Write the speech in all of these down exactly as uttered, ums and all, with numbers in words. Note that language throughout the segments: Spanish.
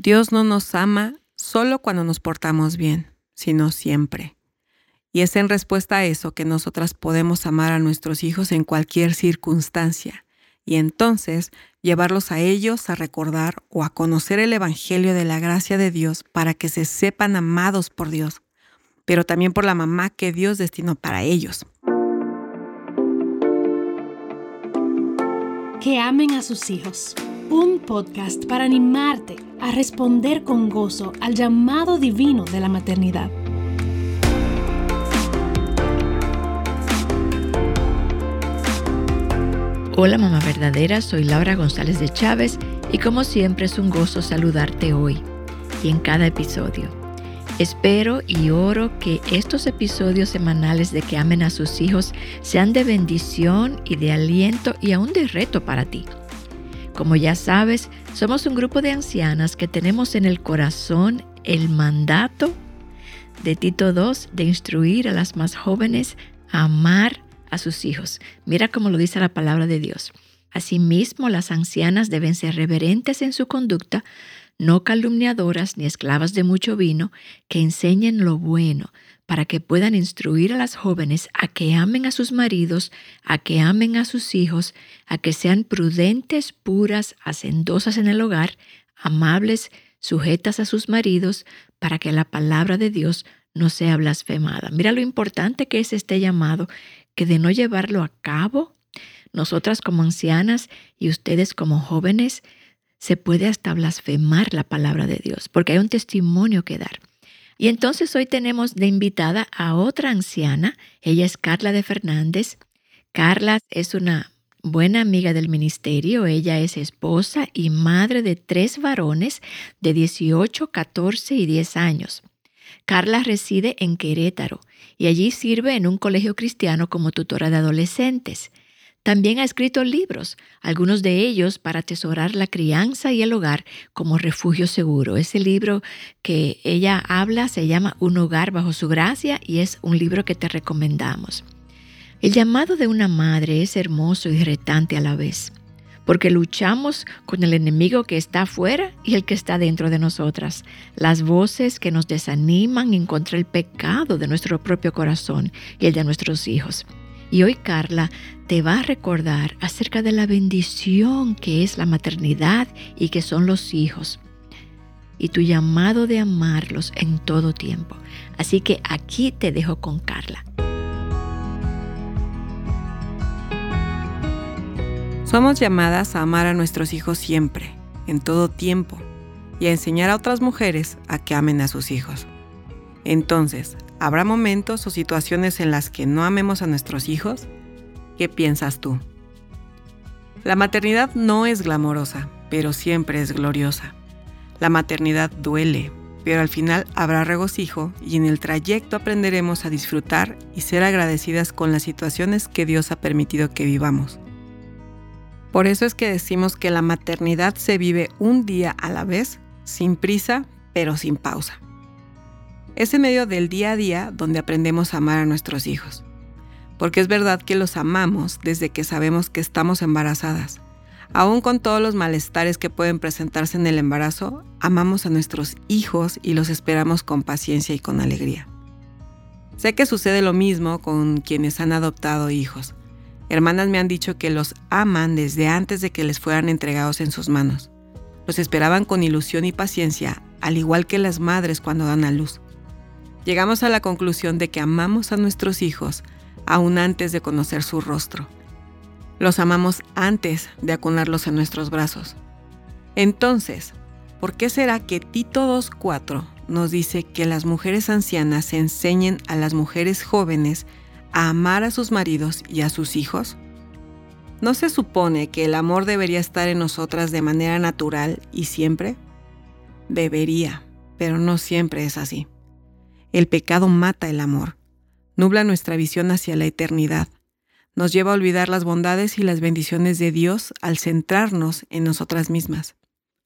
Dios no nos ama solo cuando nos portamos bien, sino siempre. Y es en respuesta a eso que nosotras podemos amar a nuestros hijos en cualquier circunstancia y entonces llevarlos a ellos a recordar o a conocer el Evangelio de la gracia de Dios para que se sepan amados por Dios, pero también por la mamá que Dios destinó para ellos. Que amen a sus hijos. Un podcast para animarte a responder con gozo al llamado divino de la maternidad. Hola mamá verdadera, soy Laura González de Chávez y como siempre es un gozo saludarte hoy y en cada episodio. Espero y oro que estos episodios semanales de Que amen a sus hijos sean de bendición y de aliento y aún de reto para ti. Como ya sabes, somos un grupo de ancianas que tenemos en el corazón el mandato de Tito dos de instruir a las más jóvenes a amar a sus hijos. Mira cómo lo dice la palabra de Dios. Asimismo, las ancianas deben ser reverentes en su conducta, no calumniadoras ni esclavas de mucho vino, que enseñen lo bueno, para que puedan instruir a las jóvenes a que amen a sus maridos, a que amen a sus hijos, a que sean prudentes, puras, hacendosas en el hogar, amables, sujetas a sus maridos, para que la palabra de Dios no sea blasfemada. Mira lo importante que es este llamado, que de no llevarlo a cabo, nosotras como ancianas y ustedes como jóvenes, se puede hasta blasfemar la palabra de Dios, porque hay un testimonio que dar. Y entonces hoy tenemos de invitada a otra anciana. Ella es Carla de Fernández. Carla es una buena amiga del ministerio. Ella es esposa y madre de tres varones de dieciocho, catorce y diez años. Carla reside en Querétaro y allí sirve en un colegio cristiano como tutora de adolescentes. También ha escrito libros, algunos de ellos para atesorar la crianza y el hogar como refugio seguro. Ese libro que ella habla se llama Un hogar bajo su gracia y es un libro que te recomendamos. El llamado de una madre es hermoso y retante a la vez, porque luchamos con el enemigo que está afuera y el que está dentro de nosotras. Las voces que nos desaniman en contra del pecado de nuestro propio corazón y el de nuestros hijos. Y hoy Carla te va a recordar acerca de la bendición que es la maternidad y que son los hijos. Y tu llamado de amarlos en todo tiempo. Así que aquí te dejo con Carla. Somos llamadas a amar a nuestros hijos siempre, en todo tiempo, y a enseñar a otras mujeres a que amen a sus hijos. Entonces, ¿habrá momentos o situaciones en las que no amemos a nuestros hijos? ¿Qué piensas tú? La maternidad no es glamorosa, pero siempre es gloriosa. La maternidad duele, pero al final habrá regocijo y en el trayecto aprenderemos a disfrutar y ser agradecidas con las situaciones que Dios ha permitido que vivamos. Por eso es que decimos que la maternidad se vive un día a la vez, sin prisa, pero sin pausa. Es en medio del día a día donde aprendemos a amar a nuestros hijos. Porque es verdad que los amamos desde que sabemos que estamos embarazadas. Aún con todos los malestares que pueden presentarse en el embarazo, amamos a nuestros hijos y los esperamos con paciencia y con alegría. Sé que sucede lo mismo con quienes han adoptado hijos. Hermanas me han dicho que los aman desde antes de que les fueran entregados en sus manos. Los esperaban con ilusión y paciencia, al igual que las madres cuando dan a luz. Llegamos a la conclusión de que amamos a nuestros hijos aún antes de conocer su rostro. Los amamos antes de acunarlos en nuestros brazos. Entonces, ¿por qué será que Tito dos cuatro nos dice que las mujeres ancianas enseñen a las mujeres jóvenes a amar a sus maridos y a sus hijos? ¿No se supone que el amor debería estar en nosotras de manera natural y siempre? Debería, pero no siempre es así. El pecado mata el amor, nubla nuestra visión hacia la eternidad, nos lleva a olvidar las bondades y las bendiciones de Dios al centrarnos en nosotras mismas.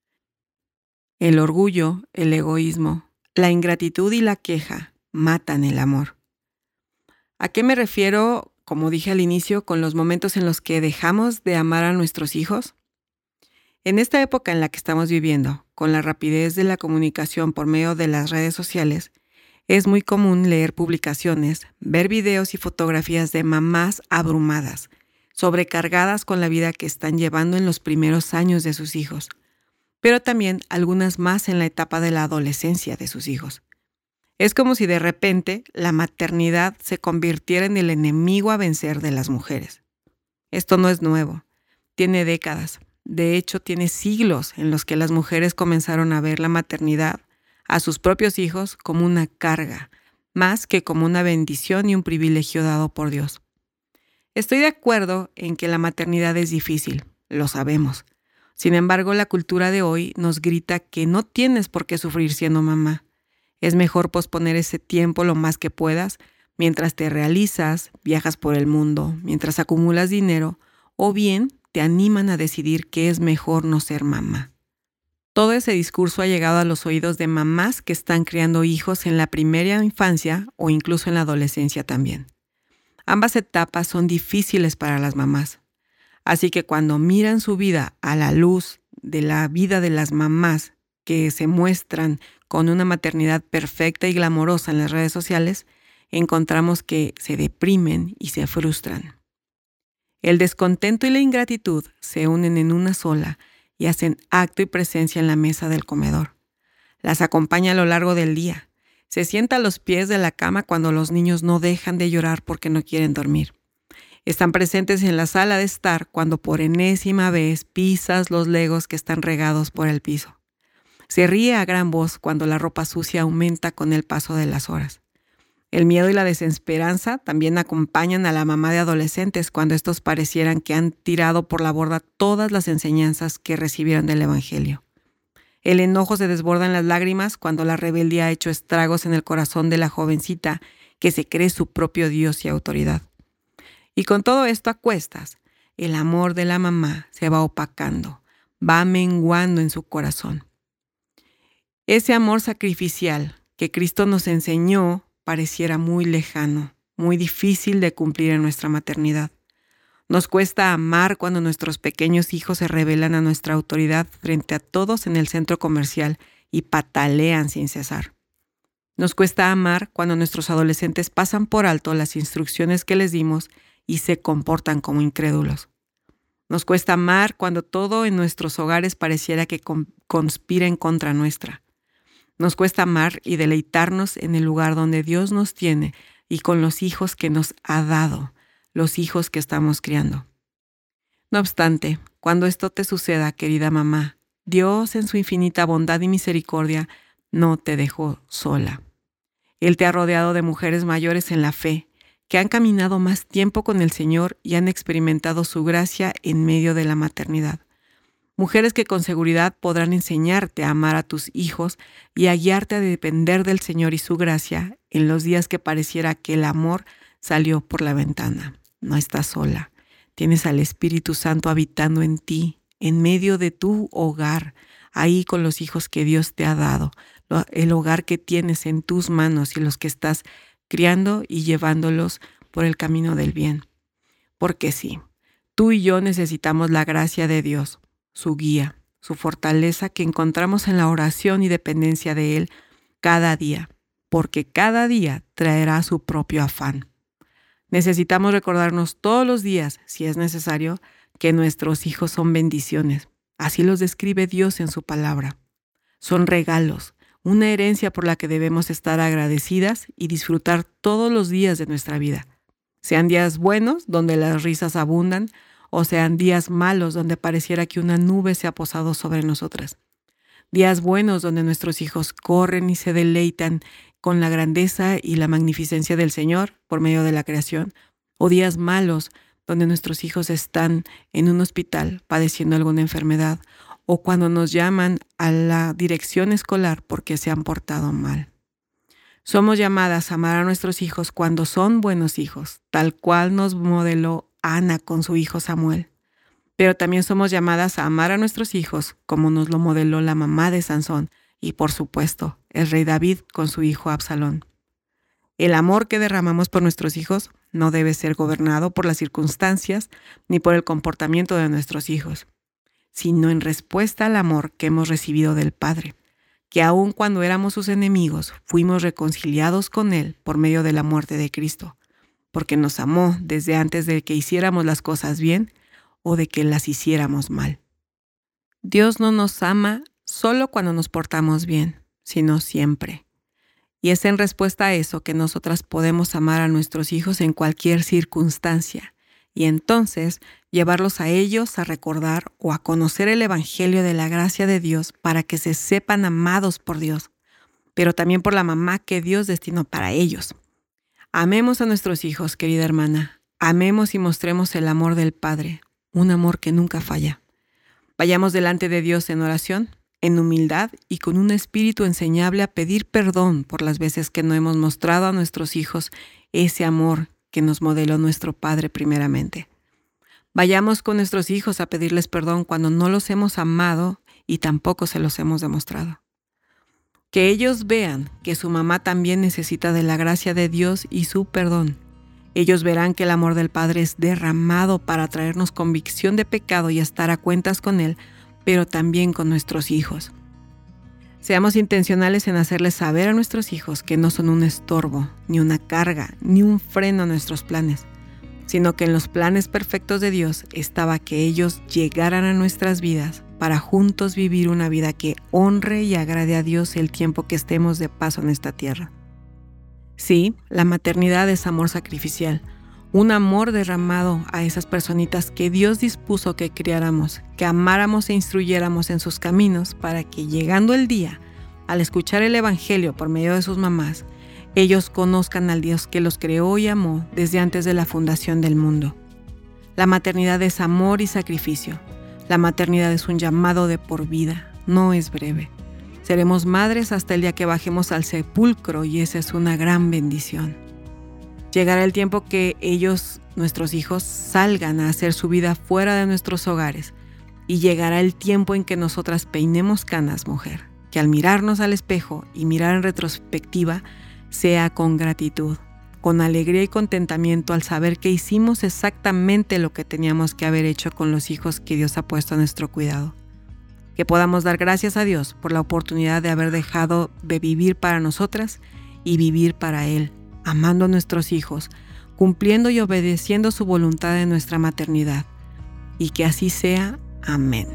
El orgullo, el egoísmo, la ingratitud y la queja matan el amor. ¿A qué me refiero, como dije al inicio, con los momentos en los que dejamos de amar a nuestros hijos? En esta época en la que estamos viviendo, con la rapidez de la comunicación por medio de las redes sociales, es muy común leer publicaciones, ver videos y fotografías de mamás abrumadas, sobrecargadas con la vida que están llevando en los primeros años de sus hijos, pero también algunas más en la etapa de la adolescencia de sus hijos. Es como si de repente la maternidad se convirtiera en el enemigo a vencer de las mujeres. Esto no es nuevo, tiene décadas, de hecho tiene siglos en los que las mujeres comenzaron a ver la maternidad a sus propios hijos como una carga, más que como una bendición y un privilegio dado por Dios. Estoy de acuerdo en que la maternidad es difícil, lo sabemos. Sin embargo, la cultura de hoy nos grita que no tienes por qué sufrir siendo mamá. Es mejor posponer ese tiempo lo más que puedas mientras te realizas, viajas por el mundo, mientras acumulas dinero, o bien te animan a decidir que es mejor no ser mamá. Todo ese discurso ha llegado a los oídos de mamás que están criando hijos en la primera infancia o incluso en la adolescencia también. Ambas etapas son difíciles para las mamás. Así que cuando miran su vida a la luz de la vida de las mamás que se muestran con una maternidad perfecta y glamorosa en las redes sociales, encontramos que se deprimen y se frustran. El descontento y la ingratitud se unen en una sola y hacen acto y presencia en la mesa del comedor. Las acompaña a lo largo del día. Se sienta a los pies de la cama cuando los niños no dejan de llorar porque no quieren dormir. Están presentes en la sala de estar cuando por enésima vez pisas los legos que están regados por el piso. Se ríe a gran voz cuando la ropa sucia aumenta con el paso de las horas. El miedo y la desesperanza también acompañan a la mamá de adolescentes cuando estos parecieran que han tirado por la borda todas las enseñanzas que recibieron del Evangelio. El enojo se desborda en las lágrimas cuando la rebeldía ha hecho estragos en el corazón de la jovencita que se cree su propio Dios y autoridad. Y con todo esto a cuestas, el amor de la mamá se va opacando, va menguando en su corazón. Ese amor sacrificial que Cristo nos enseñó pareciera muy lejano, muy difícil de cumplir en nuestra maternidad. Nos cuesta amar cuando nuestros pequeños hijos se rebelan a nuestra autoridad frente a todos en el centro comercial y patalean sin cesar. Nos cuesta amar cuando nuestros adolescentes pasan por alto las instrucciones que les dimos y se comportan como incrédulos. Nos cuesta amar cuando todo en nuestros hogares pareciera que conspira en contra nuestra. Nos cuesta amar y deleitarnos en el lugar donde Dios nos tiene y con los hijos que nos ha dado, los hijos que estamos criando. No obstante, cuando esto te suceda, querida mamá, Dios en su infinita bondad y misericordia no te dejó sola. Él te ha rodeado de mujeres mayores en la fe, que han caminado más tiempo con el Señor y han experimentado su gracia en medio de la maternidad. Mujeres que con seguridad podrán enseñarte a amar a tus hijos y a guiarte a depender del Señor y su gracia en los días que pareciera que el amor salió por la ventana. No estás sola. Tienes al Espíritu Santo habitando en ti, en medio de tu hogar, ahí con los hijos que Dios te ha dado, el hogar que tienes en tus manos y los que estás criando y llevándolos por el camino del bien. Porque sí, tú y yo necesitamos la gracia de Dios, su guía, su fortaleza que encontramos en la oración y dependencia de Él cada día, porque cada día traerá su propio afán. Necesitamos recordarnos todos los días, si es necesario, que nuestros hijos son bendiciones. Así los describe Dios en su palabra. Son regalos, una herencia por la que debemos estar agradecidas y disfrutar todos los días de nuestra vida. Sean días buenos, donde las risas abundan, o sean días malos donde pareciera que una nube se ha posado sobre nosotras. Días buenos donde nuestros hijos corren y se deleitan con la grandeza y la magnificencia del Señor por medio de la creación, o días malos donde nuestros hijos están en un hospital padeciendo alguna enfermedad, o cuando nos llaman a la dirección escolar porque se han portado mal. Somos llamadas a amar a nuestros hijos cuando son buenos hijos, tal cual nos modeló Ana con su hijo Samuel. Pero también somos llamadas a amar a nuestros hijos como nos lo modeló la mamá de Sansón y, por supuesto, el rey David con su hijo Absalón. El amor que derramamos por nuestros hijos no debe ser gobernado por las circunstancias ni por el comportamiento de nuestros hijos. sino en respuesta al amor que hemos recibido del Padre, que aun cuando éramos sus enemigos, fuimos reconciliados con Él por medio de la muerte de Cristo, porque nos amó desde antes de que hiciéramos las cosas bien o de que las hiciéramos mal. Dios no nos ama solo cuando nos portamos bien, sino siempre. Y es en respuesta a eso que nosotras podemos amar a nuestros hijos en cualquier circunstancia, y entonces llevarlos a ellos a recordar o a conocer el Evangelio de la gracia de Dios para que se sepan amados por Dios, pero también por la mamá que Dios destinó para ellos. Amemos a nuestros hijos, querida hermana. Amemos y mostremos el amor del Padre, un amor que nunca falla. Vayamos delante de Dios en oración, en humildad y con un espíritu enseñable a pedir perdón por las veces que no hemos mostrado a nuestros hijos ese amor que nos modeló nuestro Padre primeramente. Vayamos con nuestros hijos a pedirles perdón cuando no los hemos amado y tampoco se los hemos demostrado. Que ellos vean que su mamá también necesita de la gracia de Dios y su perdón. Ellos verán que el amor del Padre es derramado para traernos convicción de pecado y estar a cuentas con Él, pero también con nuestros hijos. Seamos intencionales en hacerles saber a nuestros hijos que no son un estorbo, ni una carga, ni un freno a nuestros planes, sino que en los planes perfectos de Dios estaba que ellos llegaran a nuestras vidas para juntos vivir una vida que honre y agrade a Dios el tiempo que estemos de paso en esta tierra. Sí, la maternidad es amor sacrificial, un amor derramado a esas personitas que Dios dispuso que criáramos, que amáramos e instruyéramos en sus caminos para que llegando el día, al escuchar el Evangelio por medio de sus mamás, ellos conozcan al Dios que los creó y amó desde antes de la fundación del mundo. La maternidad es amor y sacrificio. La maternidad es un llamado de por vida, no es breve. Seremos madres hasta el día que bajemos al sepulcro y esa es una gran bendición. Llegará el tiempo que ellos, nuestros hijos, salgan a hacer su vida fuera de nuestros hogares y llegará el tiempo en que nosotras peinemos canas, mujer, que al mirarnos al espejo y mirar en retrospectiva sea con gratitud, con alegría y contentamiento al saber que hicimos exactamente lo que teníamos que haber hecho con los hijos que Dios ha puesto a nuestro cuidado. Que podamos dar gracias a Dios por la oportunidad de haber dejado de vivir para nosotras y vivir para Él, amando a nuestros hijos, cumpliendo y obedeciendo su voluntad en nuestra maternidad. Y que así sea. Amén.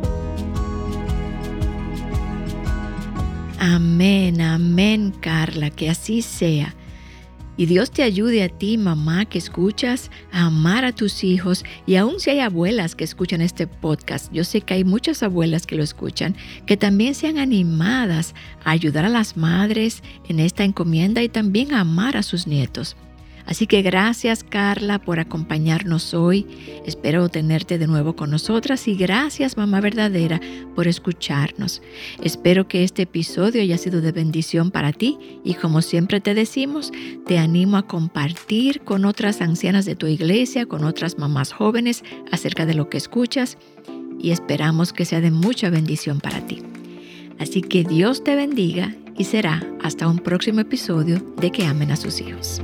Amén, amén, Carla, que así sea. Y Dios te ayude a ti, mamá, que escuchas, a amar a tus hijos. Y aun si hay abuelas que escuchan este podcast, yo sé que hay muchas abuelas que lo escuchan, que también sean animadas a ayudar a las madres en esta encomienda y también a amar a sus nietos. Así que gracias, Carla, por acompañarnos hoy. Espero tenerte de nuevo con nosotras y gracias, mamá verdadera, por escucharnos. Espero que este episodio haya sido de bendición para ti y como siempre te decimos, te animo a compartir con otras ancianas de tu iglesia, con otras mamás jóvenes acerca de lo que escuchas y esperamos que sea de mucha bendición para ti. Así que Dios te bendiga y será hasta un próximo episodio de Que Amen a Sus Hijos.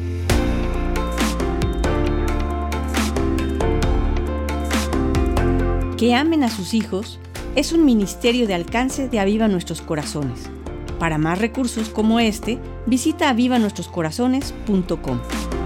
Que Amen a Sus Hijos es un ministerio de alcance de Aviva Nuestros Corazones. Para más recursos como este, visita aviva nuestros corazones punto com.